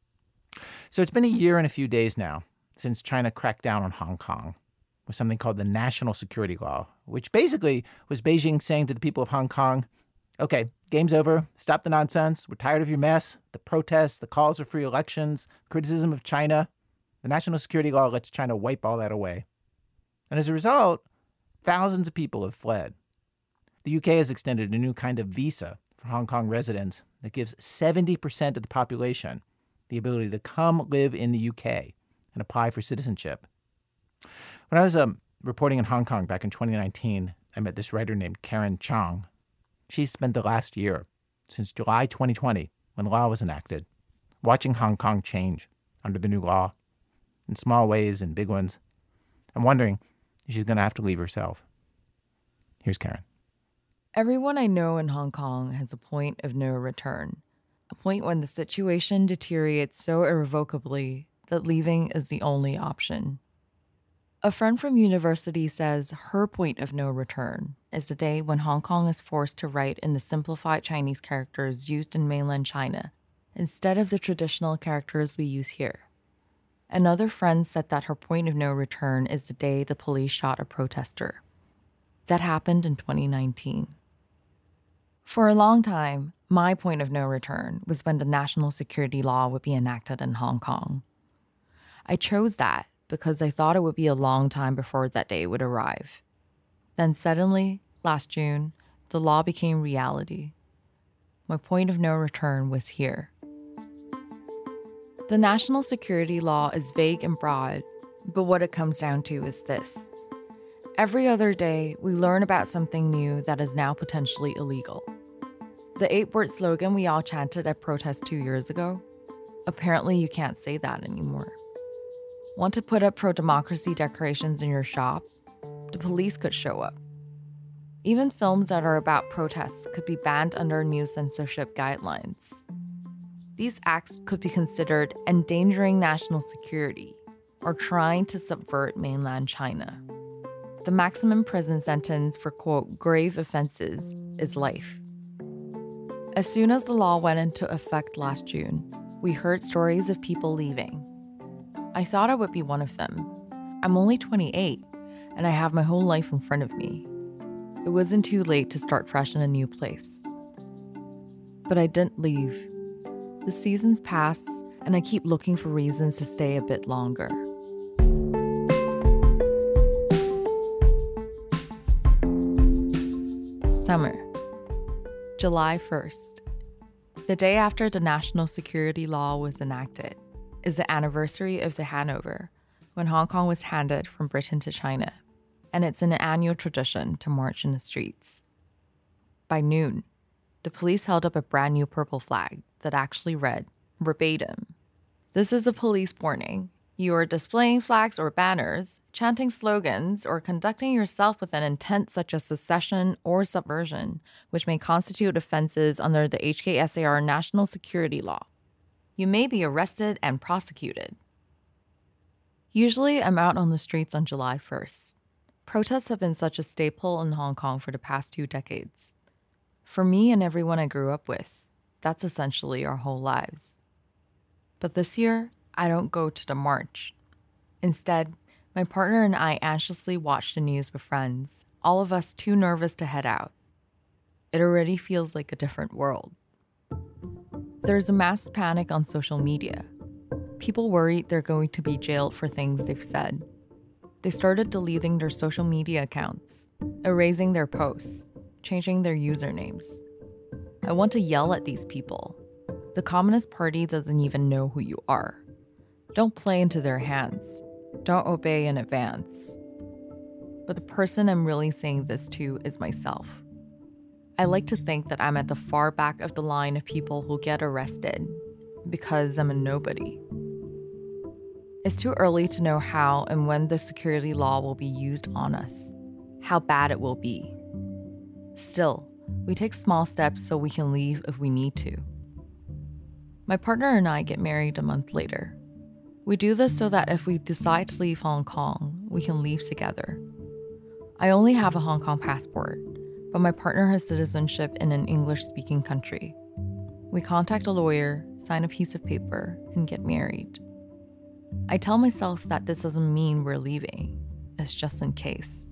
So it's been a year and a few days now since China cracked down on Hong Kong with something called the National Security Law, which basically was Beijing saying to the people of Hong Kong, okay, game's over. Stop the nonsense. We're tired of your mess. The protests, the calls for free elections, criticism of China. The National Security Law lets China wipe all that away. And as a result, thousands of people have fled. The UK has extended a new kind of visa for Hong Kong residents that gives 70% of the population the ability to come live in the UK and apply for citizenship. When I was reporting in Hong Kong back in 2019, I met this writer named Karen Chong. She spent the last year, since July 2020, when the law was enacted, watching Hong Kong change under the new law, in small ways and big ones. I'm wondering if she's going to have to leave herself. Here's Karen. Everyone I know in Hong Kong has a point of no return, a point when the situation deteriorates so irrevocably that leaving is the only option. A friend from university says her point of no return is the day when Hong Kong is forced to write in the simplified Chinese characters used in mainland China instead of the traditional characters we use here. Another friend said that her point of no return is the day the police shot a protester. That happened in 2019. For a long time, my point of no return was when the national security law would be enacted in Hong Kong. I chose that because I thought it would be a long time before that day would arrive. Then suddenly, last June, the law became reality. My point of no return was here. The national security law is vague and broad, but what it comes down to is this. Every other day, we learn about something new that is now potentially illegal. The 8-word slogan we all chanted at protests 2 years ago, apparently you can't say that anymore. Want to put up pro-democracy decorations in your shop? The police could show up. Even films that are about protests could be banned under new censorship guidelines. These acts could be considered endangering national security or trying to subvert mainland China. The maximum prison sentence for, quote, grave offenses is life. As soon as the law went into effect last June, we heard stories of people leaving. I thought I would be one of them. I'm only 28, and I have my whole life in front of me. It wasn't too late to start fresh in a new place. But I didn't leave. The seasons pass, and I keep looking for reasons to stay a bit longer. Summer, July 1st. The day after the national security law was enacted is the anniversary of the handover, when Hong Kong was handed from Britain to China, and it's an annual tradition to march in the streets. By noon, the police held up a brand new purple flag that actually read, verbatim, "This is a police warning. You are displaying flags or banners, chanting slogans, or conducting yourself with an intent such as secession or subversion, which may constitute offenses under the HKSAR National Security Law. You may be arrested and prosecuted." Usually, I'm out on the streets on July 1st. Protests have been such a staple in Hong Kong for the past 2 decades. For me and everyone I grew up with, that's essentially our whole lives. But this year, I don't go to the march. Instead, my partner and I anxiously watch the news with friends, all of us too nervous to head out. It already feels like a different world. There's a mass panic on social media. People worried they're going to be jailed for things they've said. They started deleting their social media accounts, erasing their posts, changing their usernames. I want to yell at these people. The Communist Party doesn't even know who you are. Don't play into their hands. Don't obey in advance. But the person I'm really saying this to is myself. I like to think that I'm at the far back of the line of people who get arrested because I'm a nobody. It's too early to know how and when the security law will be used on us, how bad it will be. Still, we take small steps so we can leave if we need to. My partner and I get married a month later. We do this so that if we decide to leave Hong Kong, we can leave together. I only have a Hong Kong passport, but my partner has citizenship in an English-speaking country. We contact a lawyer, sign a piece of paper, and get married. I tell myself that this doesn't mean we're leaving. It's just in case.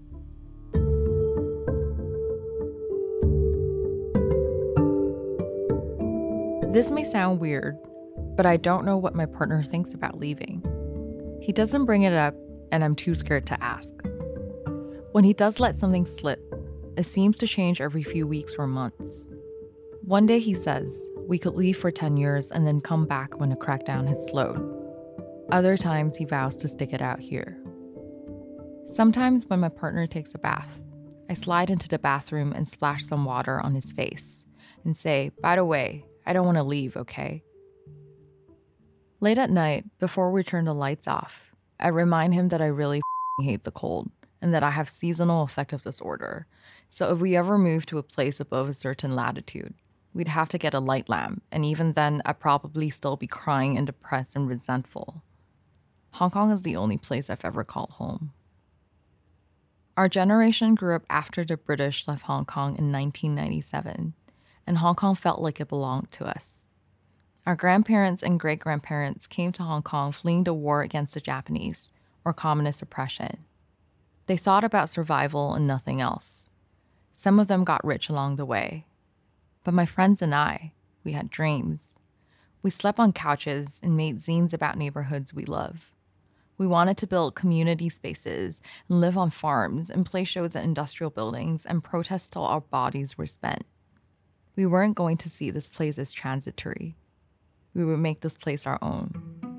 This may sound weird, but I don't know what my partner thinks about leaving. He doesn't bring it up, and I'm too scared to ask. When he does let something slip, it seems to change every few weeks or months. One day he says we could leave for 10 years and then come back when a crackdown has slowed. Other times he vows to stick it out here. Sometimes when my partner takes a bath, I slide into the bathroom and splash some water on his face and say, "By the way, I don't want to leave, okay?" Late at night, before we turn the lights off, I remind him that I really hate the cold and that I have seasonal affective disorder. So if we ever move to a place above a certain latitude, we'd have to get a light lamp, and even then, I'd probably still be crying and depressed and resentful. Hong Kong is the only place I've ever called home. Our generation grew up after the British left Hong Kong in 1997, and Hong Kong felt like it belonged to us. Our grandparents and great-grandparents came to Hong Kong fleeing the war against the Japanese, or communist oppression. They thought about survival and nothing else. Some of them got rich along the way. But my friends and I, we had dreams. We slept on couches and made zines about neighborhoods we love. We wanted to build community spaces and live on farms and play shows at industrial buildings and protest till our bodies were spent. We weren't going to see this place as transitory. We would make this place our own.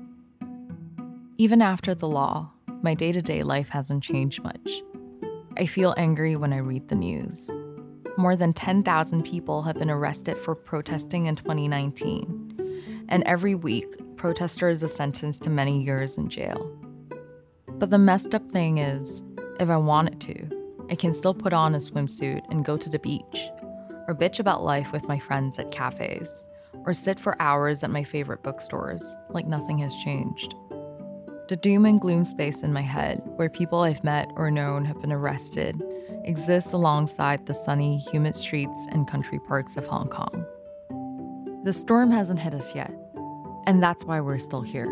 Even after the law, my day-to-day life hasn't changed much. I feel angry when I read the news. More than 10,000 people have been arrested for protesting in 2019, and every week, protesters are sentenced to many years in jail. But the messed up thing is, if I wanted to, I can still put on a swimsuit and go to the beach, or bitch about life with my friends at cafes, or sit for hours at my favorite bookstores, like nothing has changed. The doom and gloom space in my head, where people I've met or known have been arrested, exists alongside the sunny, humid streets and country parks of Hong Kong. The storm hasn't hit us yet. And that's why we're still here.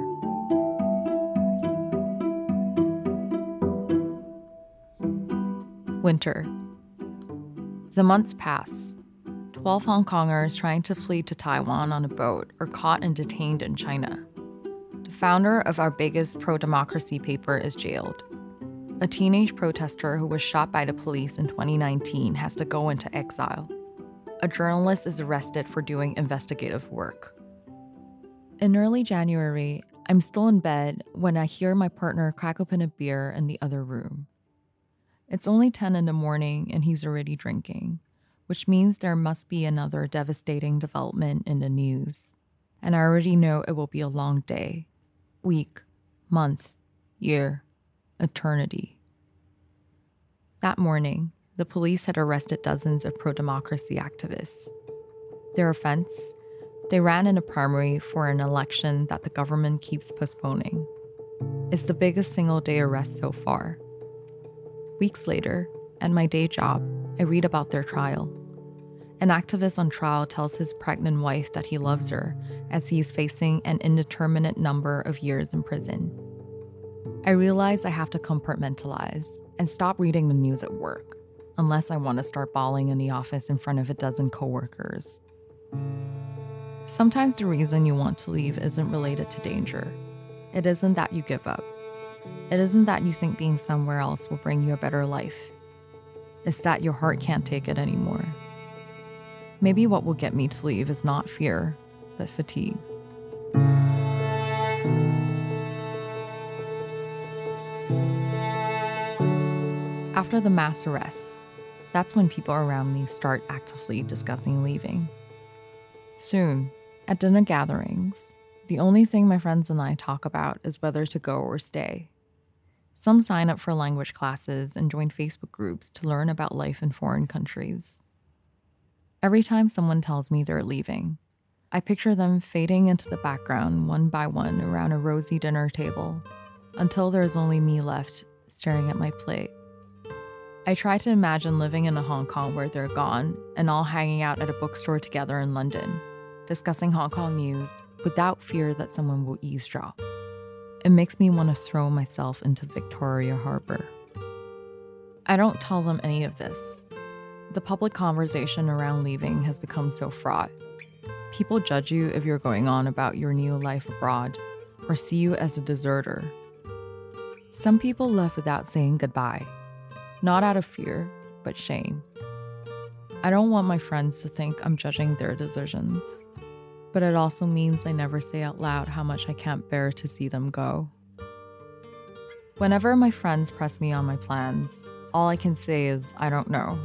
Winter. The months pass. 12 Hong Kongers trying to flee to Taiwan on a boat are caught and detained in China. The founder of our biggest pro-democracy paper is jailed. A teenage protester who was shot by the police in 2019 has to go into exile. A journalist is arrested for doing investigative work. In early January, I'm still in bed when I hear my partner crack open a beer in the other room. It's only 10 in the morning and he's already drinking, which means there must be another devastating development in the news. And I already know it will be a long day, week, month, year, eternity. That morning, the police had arrested dozens of pro-democracy activists. Their offense? They ran in a primary for an election that the government keeps postponing. It's the biggest single-day arrest so far. Weeks later, at my day job, I read about their trial. An activist on trial tells his pregnant wife that he loves her as he's facing an indeterminate number of years in prison. I realize I have to compartmentalize and stop reading the news at work, unless I want to start bawling in the office in front of a dozen coworkers. Sometimes the reason you want to leave isn't related to danger. It isn't that you give up. It isn't that you think being somewhere else will bring you a better life. It's that your heart can't take it anymore. Maybe what will get me to leave is not fear, but fatigue. After the mass arrests, that's when people around me start actively discussing leaving. Soon, at dinner gatherings, the only thing my friends and I talk about is whether to go or stay. Some sign up for language classes and join Facebook groups to learn about life in foreign countries. Every time someone tells me they're leaving, I picture them fading into the background one by one around a rosy dinner table until there's only me left staring at my plate. I try to imagine living in a Hong Kong where they're gone and all hanging out at a bookstore together in London, discussing Hong Kong news without fear that someone will eavesdrop. It makes me want to throw myself into Victoria Harbour. I don't tell them any of this. The public conversation around leaving has become so fraught. People judge you if you're going on about your new life abroad, or see you as a deserter. Some people left without saying goodbye, not out of fear, but shame. I don't want my friends to think I'm judging their decisions, but it also means I never say out loud how much I can't bear to see them go. Whenever my friends press me on my plans, all I can say is, I don't know,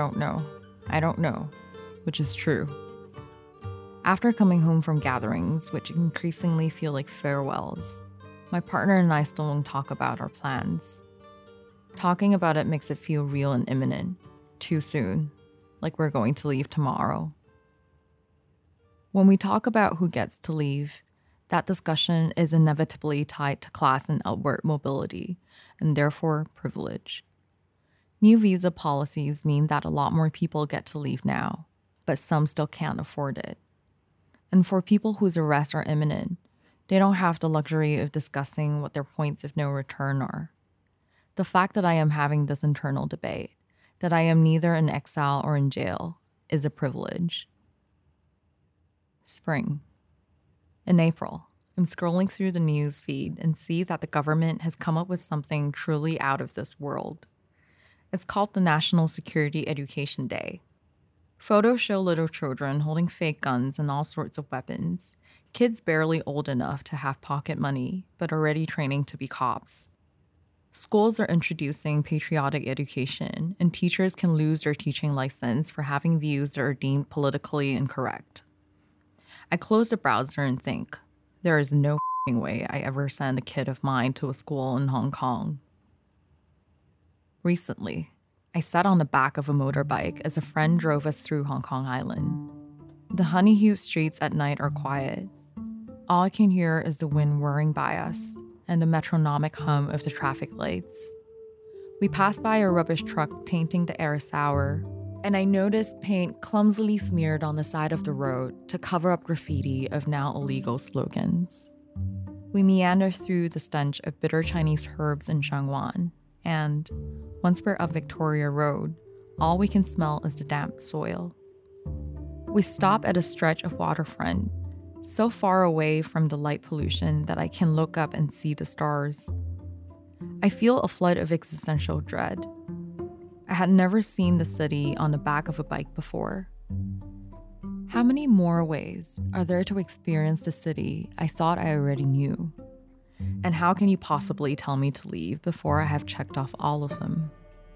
which is true. After coming home from gatherings, which increasingly feel like farewells, my partner and I still don't talk about our plans. Talking about it makes it feel real and imminent, too soon, like we're going to leave tomorrow. When we talk about who gets to leave, that discussion is inevitably tied to class and outward mobility, and therefore privilege. New visa policies mean that a lot more people get to leave now, but some still can't afford it. And for people whose arrests are imminent, they don't have the luxury of discussing what their points of no return are. The fact that I am having this internal debate, that I am neither in exile or in jail, is a privilege. Spring. In April, I'm scrolling through the news feed and see that the government has come up with something truly out of this world. It's called the National Security Education Day. Photos show little children holding fake guns and all sorts of weapons, kids barely old enough to have pocket money, but already training to be cops. Schools are introducing patriotic education, and teachers can lose their teaching license for having views that are deemed politically incorrect. I close the browser and think, there is no way I ever send a kid of mine to a school in Hong Kong. Recently, I sat on the back of a motorbike as a friend drove us through Hong Kong Island. The honey-hued streets at night are quiet. All I can hear is the wind whirring by us and the metronomic hum of the traffic lights. We pass by a rubbish truck tainting the air sour, and I noticed paint clumsily smeared on the side of the road to cover up graffiti of now illegal slogans. We meander through the stench of bitter Chinese herbs in Shangwan, and once we're up Victoria Road, all we can smell is the damp soil. We stop at a stretch of waterfront, so far away from the light pollution that I can look up and see the stars. I feel a flood of existential dread. I had never seen the city on the back of a bike before. How many more ways are there to experience the city I thought I already knew? And how can you possibly tell me to leave before I have checked off all of them?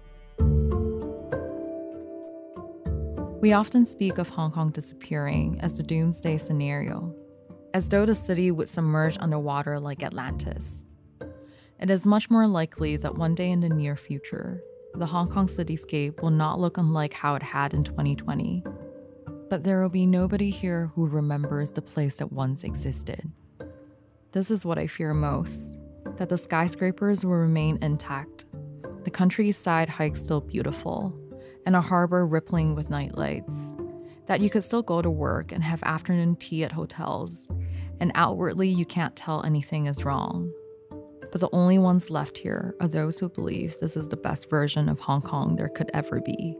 We often speak of Hong Kong disappearing as the doomsday scenario, as though the city would submerge underwater like Atlantis. It is much more likely that one day in the near future, the Hong Kong cityscape will not look unlike how it had in 2020. But there will be nobody here who remembers the place that once existed. This is what I fear most, that the skyscrapers will remain intact, the countryside hike still beautiful, and a harbor rippling with nightlights, that you could still go to work and have afternoon tea at hotels, and outwardly you can't tell anything is wrong. But the only ones left here are those who believe this is the best version of Hong Kong there could ever be.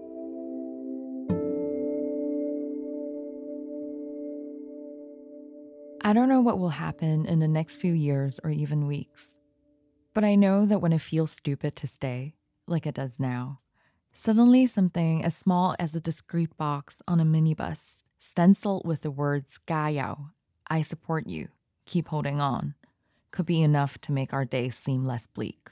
I don't know what will happen in the next few years or even weeks, but I know that when it feels stupid to stay, like it does now, suddenly something as small as a discreet box on a minibus, stenciled with the words "Gayao," I support you, keep holding on, could be enough to make our days seem less bleak.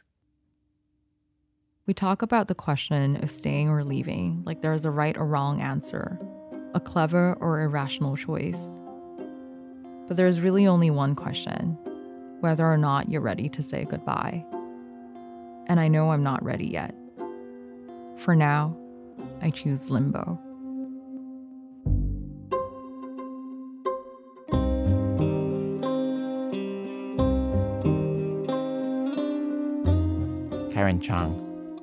We talk about the question of staying or leaving like there is a right or wrong answer, a clever or irrational choice. But there's really only one question, whether or not you're ready to say goodbye. And I know I'm not ready yet. For now, I choose limbo. Karen Chang.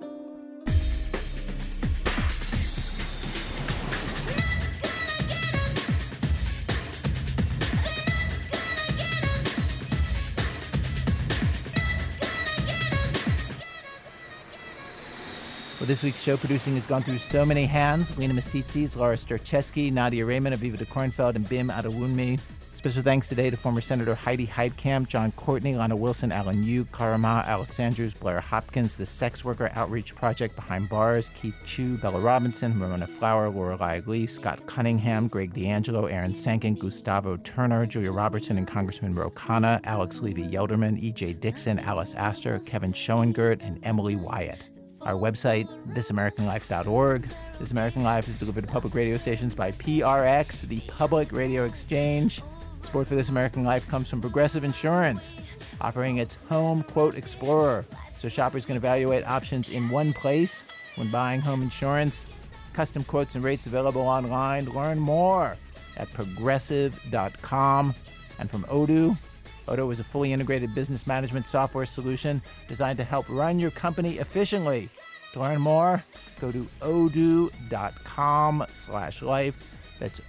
Well, this week's show producing has gone through so many hands. Lena Misitzis, Laura Starcheski, Nadia Raymond, Aviva de Kornfeld, and Bim Adewunmi. Special thanks today to former Senator Heidi Heitkamp, John Courtney, Lana Wilson, Alan Yu, Karama, Alex Andrews, Blair Hopkins, the Sex Worker Outreach Project Behind Bars, Keith Chu, Bella Robinson, Ramona Flower, Lorelei Lee, Scott Cunningham, Greg D'Angelo, Aaron Sankin, Gustavo Turner, Julia Robertson and Congressman Ro Khanna, Alex Levy-Yelderman, E.J. Dixon, Alice Astor, Kevin Schoengert, and Emily Wyatt. Our website, thisamericanlife.org. This American Life is delivered to public radio stations by PRX, the Public Radio Exchange. Support for This American Life comes from Progressive Insurance, offering its Home Quote Explorer, so shoppers can evaluate options in one place when buying home insurance. Custom quotes and rates available online. Learn more at progressive.com. And from Odoo. Odoo is a fully integrated business management software solution designed to help run your company efficiently. To learn more, go to odoo.com/life. That's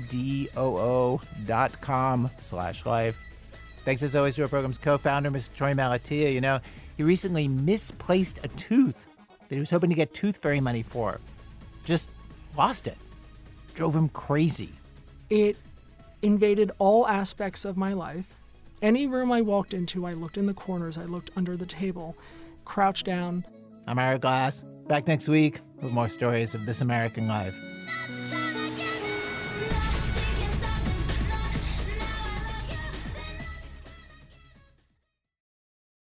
odoo.com/life. Thanks as always to our program's co-founder, Mr. Troy Malatia. You know, he recently misplaced a tooth that he was hoping to get tooth fairy money for. Just lost it. Drove him crazy. It invaded all aspects of my life. Any room I walked into, I looked in the corners, I looked under the table, crouched down. I'm Ira Glass. Back next week with more stories of This American Life.